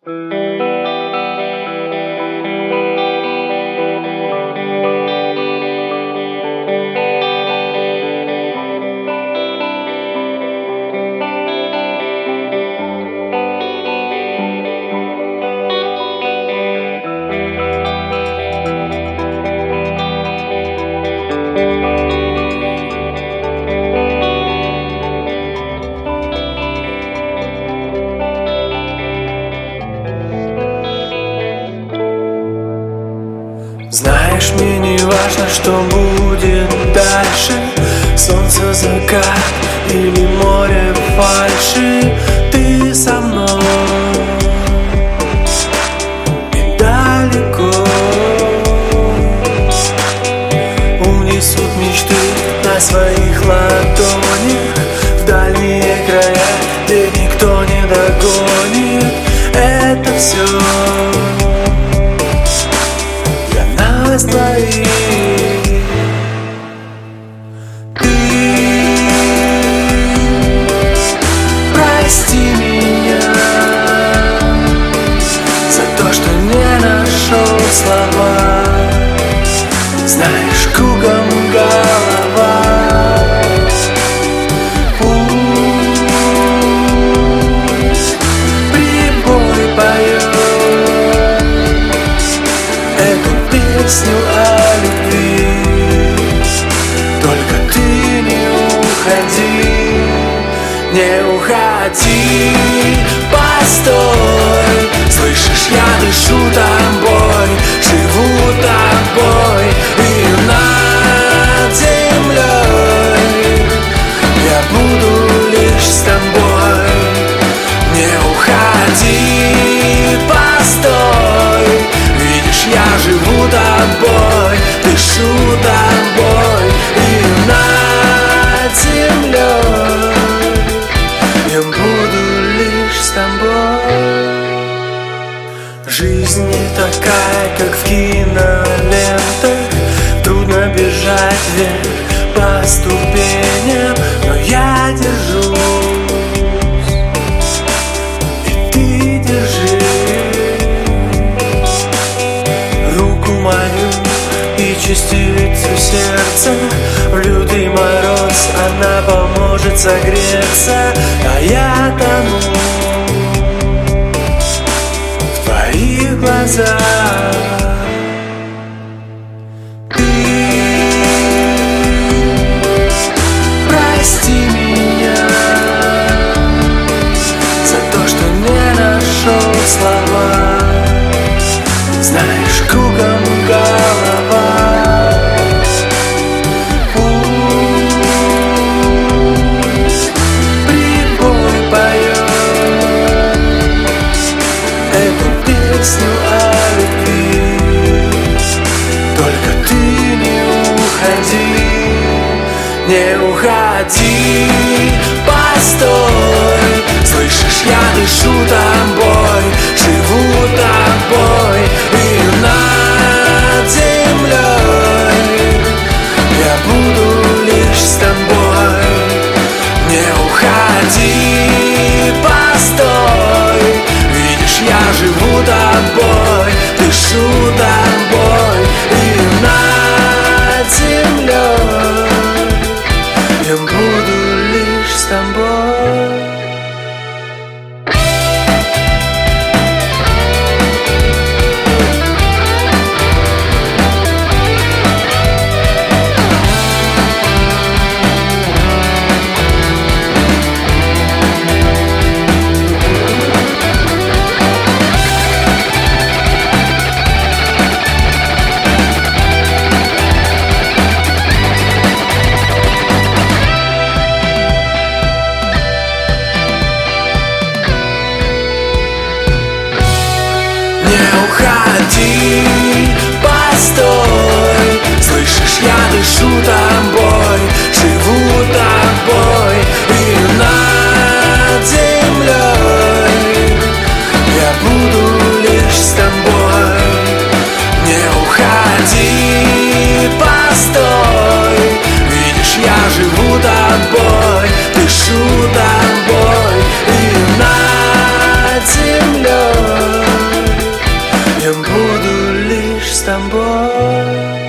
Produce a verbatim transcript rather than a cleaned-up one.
Знаешь, мне не важно, что будет дальше. Солнце, закат или море фальши. Ты со мной и далеко унесут мечты на своих ладонях в дальние края, где никто не догонит. Это все твои. Ты прости меня за то, что не нашел слова. Знаешь, кругом голова. Пусть прибой поет эту песню о любви. Только ты не уходи, не уходи, постой. Слышишь, я дышу тобой, живу тобой, и над землей я буду лишь с тобой. Не уходи, постой. Видишь, я живу тобой, дышу тобой, и над землей я буду лишь с тобой. Жизнь не такая, как в кинолентах. Трудно бежать вверх по ступеням, но я держусь, и ты держи руку мою и частицу сердца. В лютый мороз она поможет согреться, а я тону в твоих глазах. Ты прости меня за то, что не нашел слова. Знаешь, кругом голова. Пусть прибой поет эту песню о любви. Только ты не уходи, не уходи, постой. Слышишь, я дышу тобой, живу тобой, и над землей я буду лишь с тобой. Не уходи, постой. Видишь, я живу тобой, дышу тобой, и над землей я буду лишь с тобой. Не уходи, постой. Слышишь, я дышу тобой, живу тобой, и над землей я буду лишь с тобой. Не уходи, постой. Видишь, я живу тобой, дышу тобой, и над землей тобой.